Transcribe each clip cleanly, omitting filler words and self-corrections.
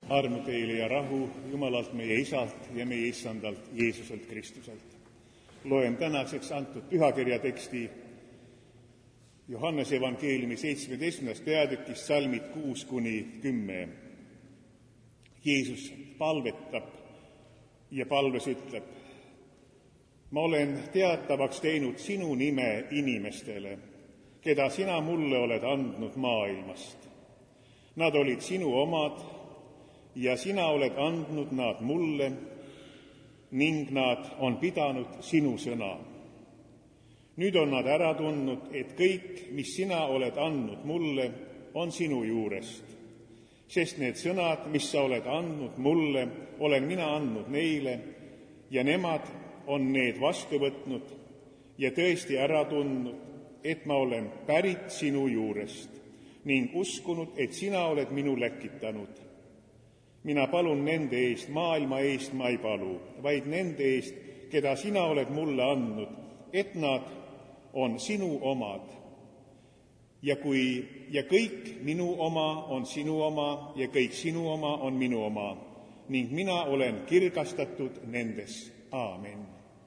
Armu teile ja rahu Jumalalt meie Isalt ja meie Issandalt Jeesuselt Kristuselt. Loen tänaseks antud pühakirja teksti Johannese evangeeliumi 17. peatükist salmid 6-10. Jeesus palvetab ja palves ütleb: ma olen teatavaks teinud sinu nime inimestele, keda sina mulle oled andnud maailmast. Nad olid sinu omad ja sina oled andnud nad mulle ning nad on pidanud sinu sõna. Nüüd on nad ära tundnud, et kõik, mis sina oled andnud mulle, on sinu juurest. Sest need sõnad, mis sa oled andnud mulle, olen mina andnud neile ja nemad on need vastu võtnud ja tõesti ära tundnud, et ma olen pärit sinu juurest ning uskunud, et sina oled minu läkitanud. Mina palun nende eest, maailma eest ma ei palu, vaid nende eest, keda sina oled mulle andnud, et nad on sinu omad. Ja kõik minu oma on sinu oma ja kõik sinu oma on minu oma ning mina olen kirgastatud nendes. Aamen.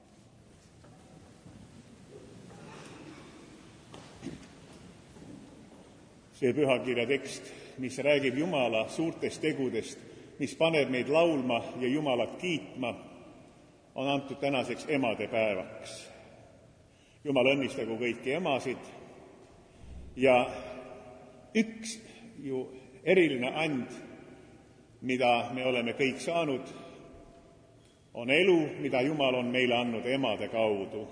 See pühakirja tekst, mis räägib Jumala suurtest tegudest, mis paneb meid laulma ja Jumalat kiitma, on antud tänaseks emadepäevaks. Jumal õnnistagu kõiki emasid ja üks ju eriline and, mida me oleme kõik saanud, on elu, mida Jumal on meile andnud emade kaudu.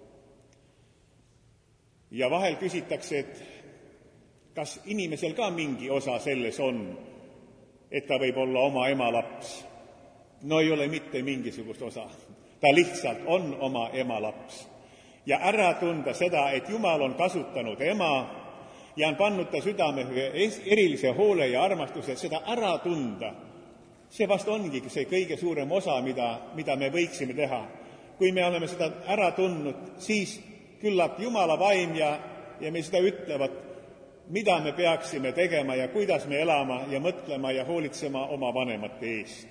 Ja vahel küsitakse, et kas inimesel ka mingi osa selles on, et ta võib olla oma ema laps. No ei ole mitte mingisugust osa. Ta lihtsalt on oma ema laps. Ja ära tunda seda, et Jumal on kasutanud ema ja on pannud ta südame erilise hoole ja armastuse, seda ära tunda. See vast ongi see kõige suurem osa, mida me võiksime teha. Kui me oleme seda ära tundnud, siis küllap Jumala vaim ja me seda ütlevad, mida me peaksime tegema ja kuidas me elama ja mõtlema ja hoolitsema oma vanemate eest.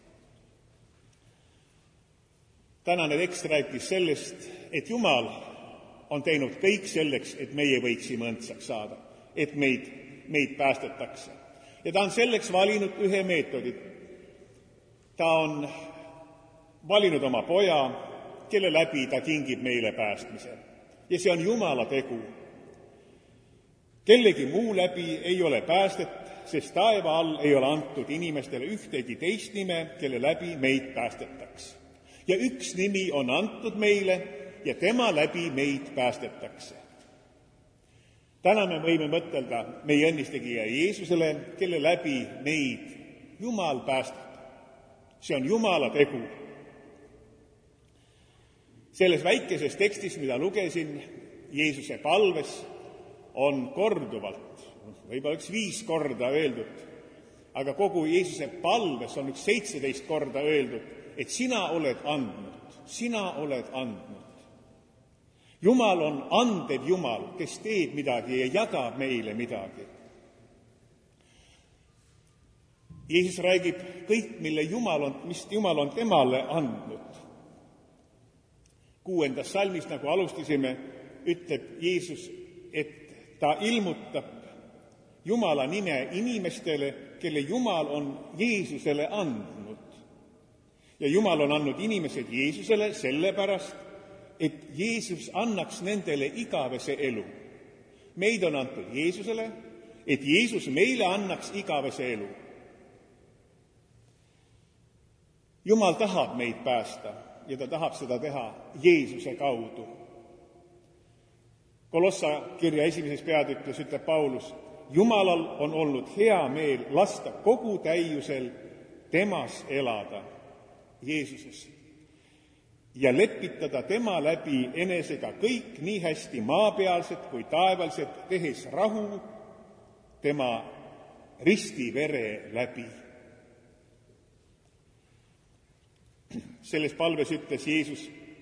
Tänane tekst rääkis sellest, et Jumal on teinud kõik selleks, et meie võiksime õndsaks saada, et meid päästetakse. Ja ta on selleks valinud ühe meetodi. Ta on valinud oma poja, kelle läbi ta kingib meile päästmise. Ja see on Jumala tegu. Kellegi muu läbi ei ole päästet, sest taeva all ei ole antud inimestele ühtegi teist nime, kelle läbi meid päästetaks. Ja üks nimi on antud meile ja tema läbi meid päästetakse. Täna me võime mõtelda meie õnnistegija Jeesusele, kelle läbi meid Jumal päästab. See on Jumala tegu. Selles väikeses tekstis, mida lugesin, Jeesuse palves on korduvalt, võib-olla 5 korda öeldud, aga kogu Jeesuse palves on 17 korda öeldud, et sina oled andnud, sina oled andnud. Jumal on andev Jumal, kes teeb midagi ja jagab meile midagi. Jeesus räägib kõik, mis Jumal on temale andnud. 6. salmis, nagu alustasime, ütleb Jeesus, et ta ilmutab Jumala nime inimestele, kelle Jumal on Jeesusele andnud. Ja Jumal on andnud inimesed Jeesusele sellepärast, et Jeesus annaks nendele igavese elu. Meid on antud Jeesusele, et Jeesus meile annaks igavese elu. Jumal tahab meid päästa ja ta tahab seda teha Jeesuse kaudu. Kolossa kirja 1. peatükis ütleb Paulus, Jumalal on olnud hea meel lasta kogu täiusel temas elada, Jeesuses, ja lepitada tema läbi enesega kõik nii hästi maapealsed kui taevalised, tehes rahu tema ristivere läbi. Selles palves ütles Jeesus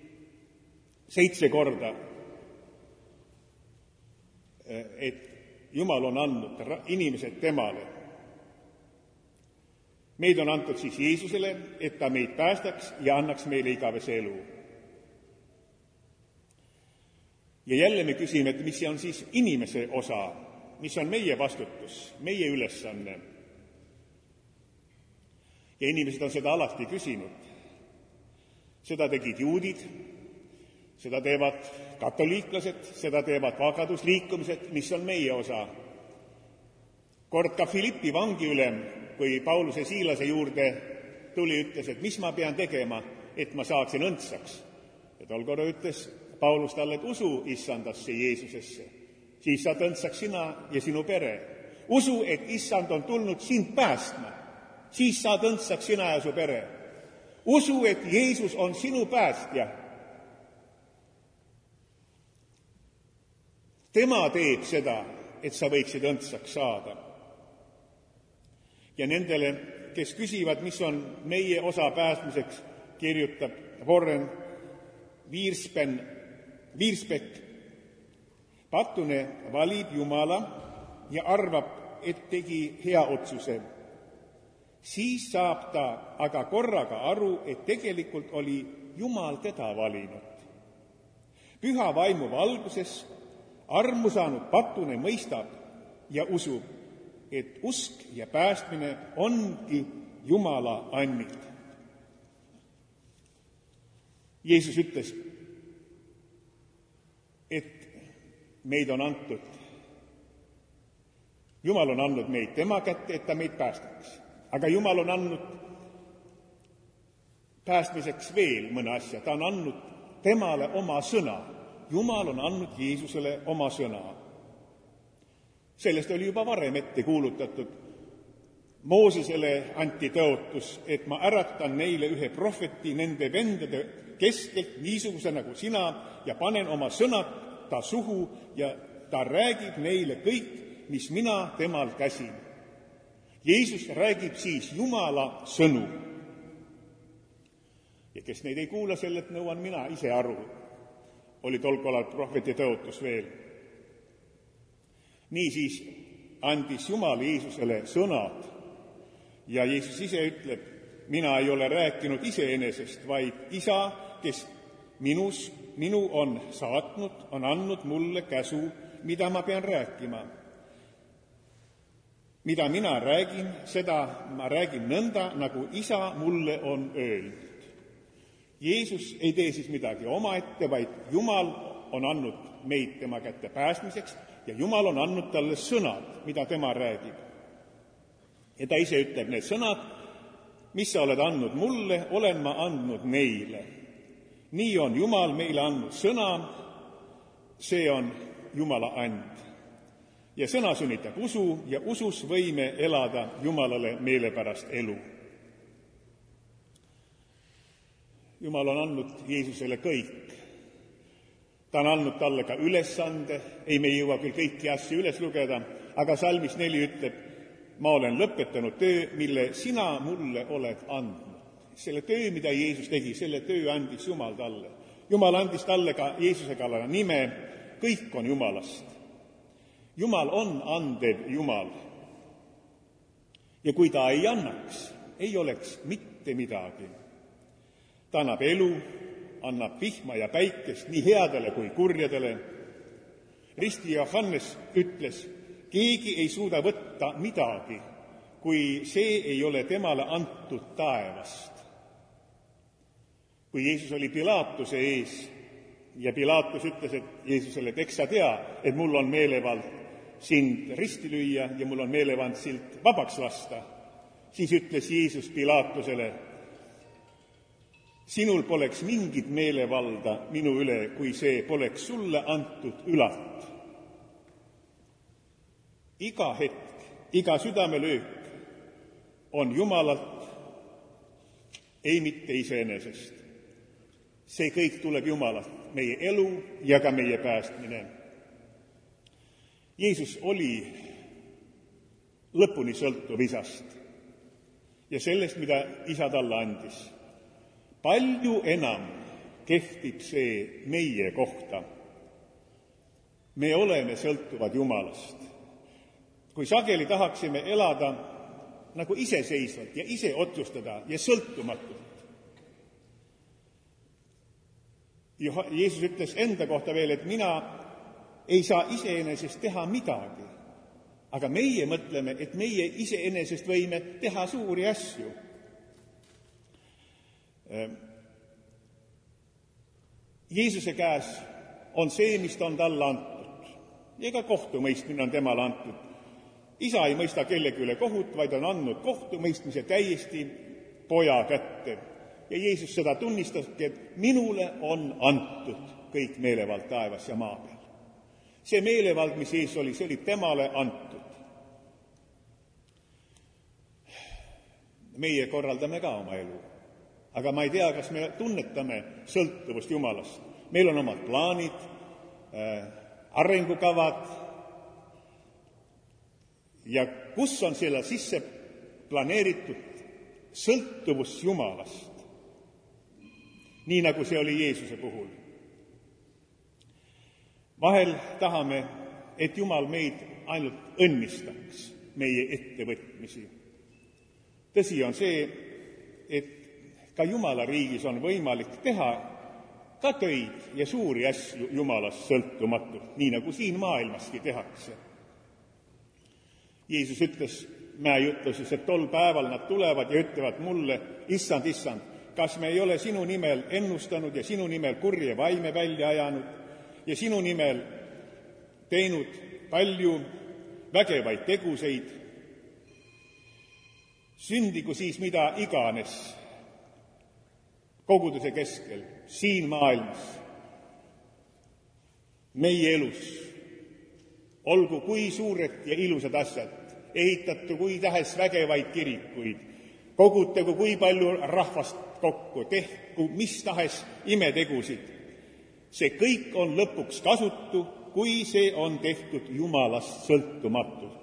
7 korda, et Jumal on andnud inimesed temale. Meid on antud siis Jeesusele, et ta meid päästaks ja annaks meile igavese elu. Ja jälle me küsime, et mis on siis inimese osa, mis on meie vastutus, meie ülesanne. Ja inimesed on seda alati küsinud. Seda tegid juudid, seda teevad katoliiklased, seda teevad vabadusliikumised, mis on meie osa. Kord ka Philippi vangiülem, kui Pauluse Siilase juurde tuli, ütles, et mis ma pean tegema, et ma saaksin õndsaks. Ja tol korra ütles Paulus talle, et usu Issandasse Jeesusesse. Siis saad õndsaks sina ja sinu pere. Usu, et Issand on tulnud sind päästma. Siis saad õndsaks sina ja su pere. Usu, et Jeesus on sinu päästja. Tema teeb seda, et sa võiksid õndsaks saada. Ja nendele, kes küsivad, mis on meie osa päästmiseks, kirjutab Warren Wiersbeck. Patune valib Jumala ja arvab, et tegi hea otsuse. Siis saab ta aga korraga aru, et tegelikult oli Jumal teda valinud. Püha vaimu valguses armu saanud Patune mõistab ja usub, et usk ja päästmine ongi Jumala andmik. Jeesus ütles, et meid on antud. Jumal on andnud meid tema kätte, et ta meid päästaks. Aga Jumal on andnud päästmiseks veel mõne asja. Ta on andnud temale oma sõna. Jumal on andnud Jeesusele oma sõna. Sellest oli juba varem ette kuulutatud. Moosesele anti tõotus, et ma äratan neile ühe prohveti nende vendade keskelt niisuguse nagu sina ja panen oma sõnad ta suhu ja ta räägib neile kõik, mis mina temal käsin. Jeesus räägib siis Jumala sõnu. Ja kes neid ei kuula, sellelt nõuan mina ise aru. Oli tol korral prohveti tõotus veel. Niisiis andis Jumal Jeesusele sõnad ja Jeesus ise ütleb, mina ei ole rääkinud iseenesest, vaid Isa, kes minu on saatnud, on andnud mulle käsu, mida ma pean rääkima. Mida mina räägin, seda ma räägin nõnda, nagu Isa mulle on öelnud. Jeesus ei tee siis midagi omaette, vaid Jumal on andnud meid tema kätte päästmiseks ja Jumal on andnud talle sõnad, mida tema räägib. Ja ta ise ütleb, need sõnad, mis sa oled andnud mulle, olen ma andnud neile. Nii on Jumal meile andnud sõna, see on Jumala and. Ja sõna sünnitab usu ja usus võime elada Jumalale meelepärast elu. Jumal on andnud Jeesusele kõik. Ta on andnud talle ka ülesande, ei me ei jõua küll kõiki asju üles lugeda, aga salmis 4 ütleb, ma olen lõpetanud töö, mille sina mulle oled andnud. Selle töö, mida Jeesus tegi, selle töö andis Jumal talle. Jumal andis talle ka Jeesuse kallale nime, kõik on Jumalast. Jumal on andev Jumal. Ja kui ta ei annaks, ei oleks mitte midagi. Ta annab elu, annab vihma ja päikest nii headele kui kurjadele. Risti Johannes ütles, keegi ei suuda võtta midagi, kui see ei ole temale antud taevast. Kui Jeesus oli Pilaatuse ees ja Pilaatus ütles, et Jeesusele, et eks sa tea, et mul on meelevald sind risti lüüa ja mul on meelevald silt vabaks lasta, siis ütles Jeesus Pilaatusele, sinul poleks mingit meelevalda minu üle, kui see poleks sulle antud ülat. Iga hetk, iga südamelöök on Jumalalt, ei mitte iseenesest. See kõik tuleb Jumalalt, meie elu ja ka meie päästmine. Jeesus oli lõpuni sõltuv Isast ja sellest, mida Isa talle andis. Palju enam kehtib see meie kohta. Me oleme sõltuvad Jumalast. Kui sageli tahaksime elada nagu iseseisvalt ja ise otsustada ja sõltumatult. Jeesus ütles enda kohta veel, et mina ei saa iseenesest teha midagi, aga meie mõtleme, et meie iseenesest võime teha suuri asju. Jeesuse käes on see, mis ta on talle antud. Ja ka kohtumõistmine on temale antud. Isa ei mõista kellegi üle kohut, vaid on andnud kohtumõistmise täiesti poja kätte. Ja Jeesus seda tunnistaski, et minule on antud kõik meelevald taevas ja maa peal. See meelevald, mis Jeesus oli, see oli temale antud. Meie korraldame ka oma elu. Aga ma ei tea, kas me tunnetame sõltuvust Jumalast. Meil on omad plaanid, arengukavad ja kus on selle sisse planeeritud sõltuvus Jumalast, nii nagu see oli Jeesuse puhul. Vahel tahame, et Jumal meid ainult õnnistaks meie ettevõtmisi. Tõsi on see, et ka Jumala riigis on võimalik teha ka töid ja suuri asju Jumalast sõltumatult, nii nagu siin maailmaski tehakse. Jeesus ütles mäejutluses, et tol päeval nad tulevad ja ütlevad mulle, issand, issand, kas me ei ole sinu nimel ennustanud ja sinu nimel kurje vaime välja ajanud ja sinu nimel teinud palju vägevaid teguseid, sündigu siis mida iganes koguduse keskel, siin maailmas, meie elus, olgu kui suured ja ilusad asjad, ehitatu kui tahes vägevaid kirikuid, kogutegu kui palju rahvast kokku, tehku mis tahes imetegusid. See kõik on lõpuks kasutu, kui see on tehtud Jumalast sõltumatult.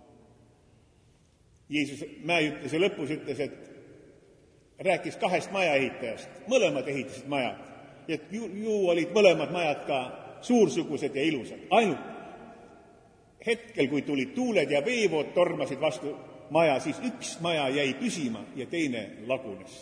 Jeesus mäejutluse lõpus ütles, et rääkis 2 majaehitajast. Mõlemad ehitasid majad. Ja ju olid mõlemad majad ka suursugused ja ilusad. Ainult hetkel, kui tulid tuuled ja veevood tormasid vastu maja, siis üks maja jäi püsima ja teine lagunes.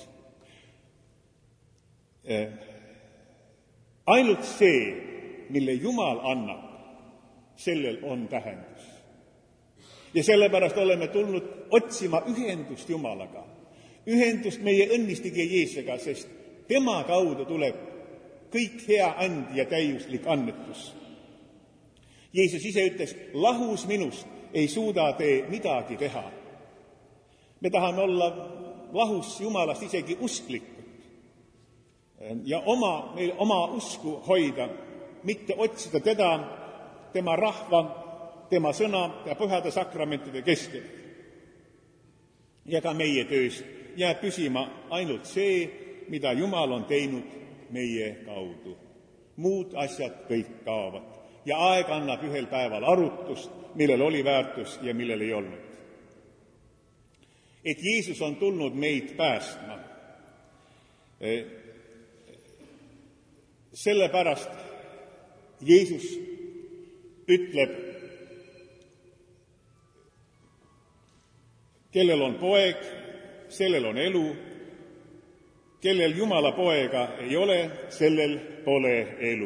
Ainult see, mille Jumal annab, sellel on tähendus. Ja sellepärast oleme tulnud otsima ühendust Jumalaga. Ühendust meie õnnistige Jeesusega, sest tema kaudu tuleb kõik hea and ja täiuslik annetus. Jeesus ise ütles, lahus minust ei suuda te midagi teha. Me tahame olla lahus Jumalast isegi usklikud ja oma usku hoida, mitte otsida teda, tema rahva, tema sõna ja pühade sakramentide keskel. Ja ka meie töös jääb püsima ainult see, mida Jumal on teinud meie kaudu. Muud asjad kõik kaovad ja aeg annab ühel päeval arutust, millel oli väärtus ja millel ei olnud. Et Jeesus on tulnud meid päästma. Sellepärast Jeesus ütleb, kellel on poeg, sellel on elu, kellel Jumala poega ei ole, sellel pole elu.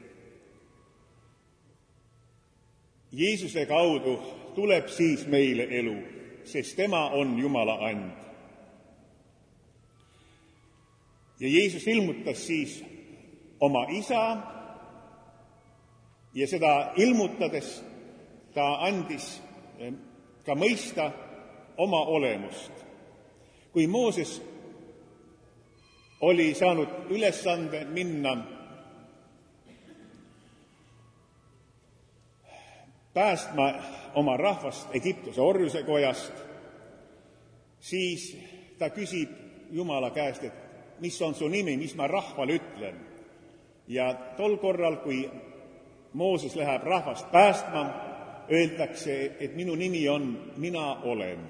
Jeesuse kaudu tuleb siis meile elu, sest tema on Jumala and. Ja Jeesus ilmutas siis oma isa ja seda ilmutades ta andis ka mõista oma olemust. Kui Mooses oli saanud ülesande minna päästma oma rahvast Egiptuse orjuse kojast, siis ta küsib Jumala käest, et mis on su nimi, mis ma rahvale ütlen. Ja tol korral, kui Mooses läheb rahvast päästma, öeldakse, et minu nimi on Mina olen.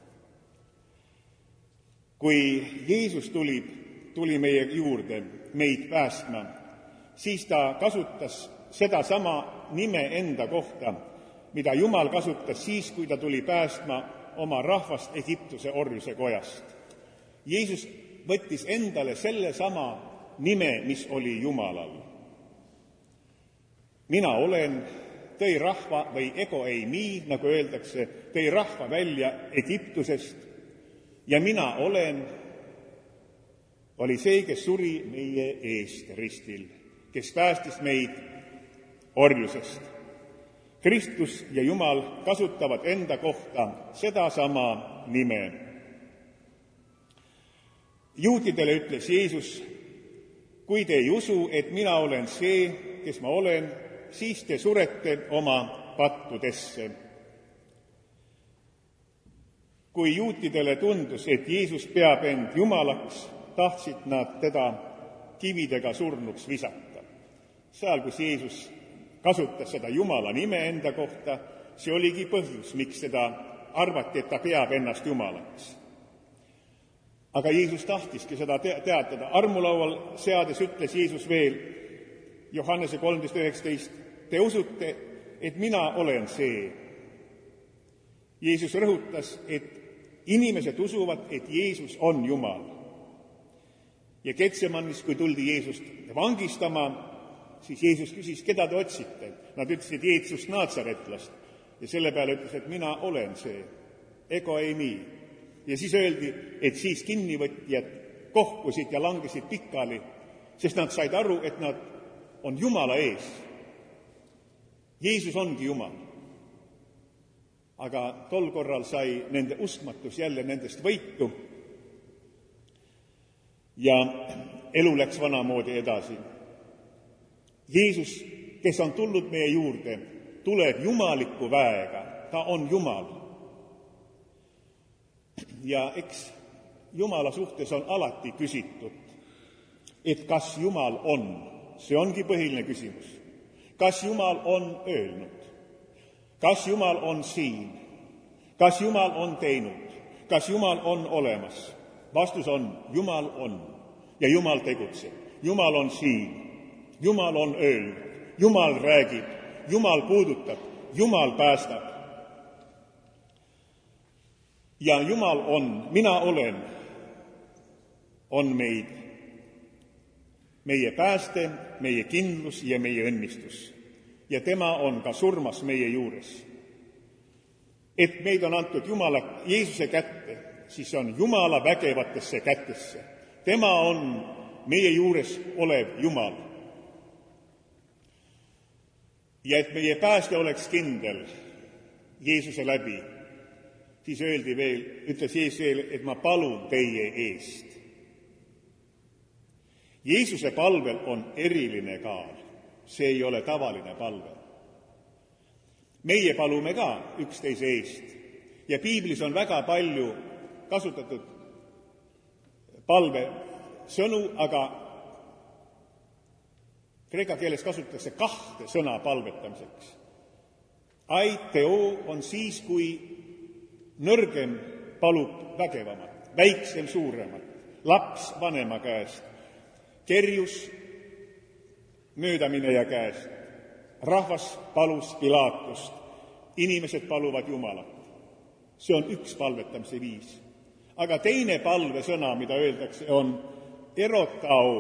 Kui Jeesus tuli meie juurde meid päästma, siis ta kasutas sedasama nime enda kohta, mida Jumal kasutas siis, kui ta tuli päästma oma rahvast Egiptuse orjuse kojast. Jeesus võttis endale sellesama nime, mis oli Jumalal. Mina olen, tõi rahva või ego ei mii, nagu öeldakse, tõi rahva välja Egiptusest ja mina olen, oli see, kes suri meie eest ristil, kes päästis meid orjusest. Kristus ja Jumal kasutavad enda kohta sedasama nime. Juutidele ütles Jeesus, kui te ei usu, et mina olen see, kes ma olen, siis te surete oma pattudesse. Kui juutidele tundus, et Jeesus peab end Jumalaks, tahtsid nad teda kividega surnuks visata. Seal, kus Jeesus kasutas seda Jumala nime enda kohta, see oligi põhjus, miks seda arvati, et ta peab ennast Jumalaks. Aga Jeesus tahtiski seda teatada. Armulaual seades ütles Jeesus veel Johannese 13:19, te usute, et mina olen see. Jeesus rõhutas, et inimesed usuvad, et Jeesus on Jumal. Ja Getsemanis, kui tuldi Jeesust vangistama, siis Jeesus küsis, keda te otsite? Nad ütlesid Jeesust Naatsaretlast ja selle peale ütles, et mina olen see, ego ei mii. Ja siis öeldi, et siis kinnivõtjad kohkusid ja langesid pikali, sest nad said aru, et nad on Jumala ees. Jeesus ongi Jumal. Aga tol korral sai nende uskmatus jälle nendest võitu ja elu läks vanamoodi edasi. Jeesus, kes on tulnud meie juurde, tuleb jumaliku väega, ta on Jumal. Ja eks Jumala suhtes on alati küsitud, et kas Jumal on, see ongi põhiline küsimus. Kas Jumal on öelnud? Kas Jumal on siin? Kas Jumal on teinud? Kas Jumal on olemas? Vastus on, Jumal on ja Jumal tegutseb. Jumal on siin, Jumal on öelnud, Jumal räägib, Jumal puudutab, Jumal päästab. Ja Jumal on, mina olen, on meie pääste, meie kindlus ja meie õnnistus. Ja tema on ka surmas meie juures. Et meid on antud Jumala Jeesuse kätte, siis on Jumala vägevatesse kätesse. Tema on meie juures olev Jumal. Ja et meie pääste oleks kindel Jeesuse läbi, siis öeldi veel, ütles Jeesus veel, et ma palun teie eest. Jeesuse palvel on eriline kaal. See ei ole tavaline palve. Meie palume ka üksteise eest. Ja piiblis on väga palju kasutatud palvesõnu, aga kreeka keeles kasutatakse 2 sõna palvetamiseks. Aiteo on siis, kui nõrgem palub vägevamat, väiksem suuremat, laps vanema käest, kerjus möödaminija käest, rahvas palus Pilaatust, inimesed paluvad Jumalat. See on üks palvetamise viis. Aga teine palvesõna, mida öeldakse, on erotao.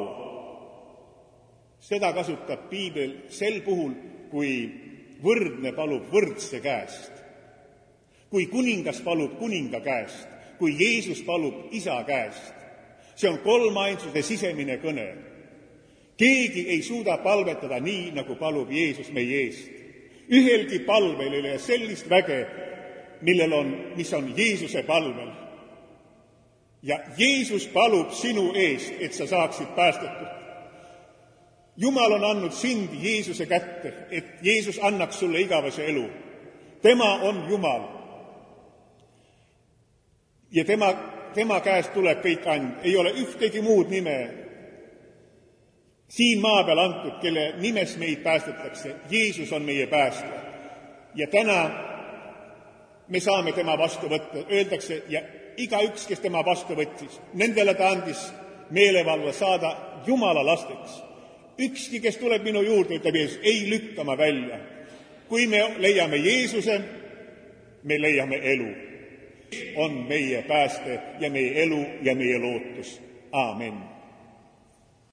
Seda kasutab piibel sel puhul, kui võrdne palub võrdse käest, kui kuningas palub kuninga käest, kui Jeesus palub isa käest. See on kolmainsuse sisemine kõne. Keegi ei suuda palvetada nii, nagu palub Jeesus meie eest. Ühelgi palvel ei ole sellist väge, mis on Jeesuse palvel. Ja Jeesus palub sinu eest, et sa saaksid päästetud. Jumal on andnud sind Jeesuse kätte, et Jeesus annaks sulle igavese elu. Tema on Jumal. Ja tema käest tuleb kõik and. Ei ole ühtegi muud nime siin maa peal antud, kelle nimes meid päästetakse. Jeesus on meie päästja. Ja täna me saame tema vastu võtta. Öeldakse, ja igaüks, kes tema vastu võttis, nendele ta andis meelevalve saada Jumala lasteks. Ükski, kes tuleb minu juurde, ütleb Jeesus, ei lükka ma välja. Kui me leiame Jeesuse, me leiame elu. on meie pääste ja meie elu ja meie lootus. Aamen.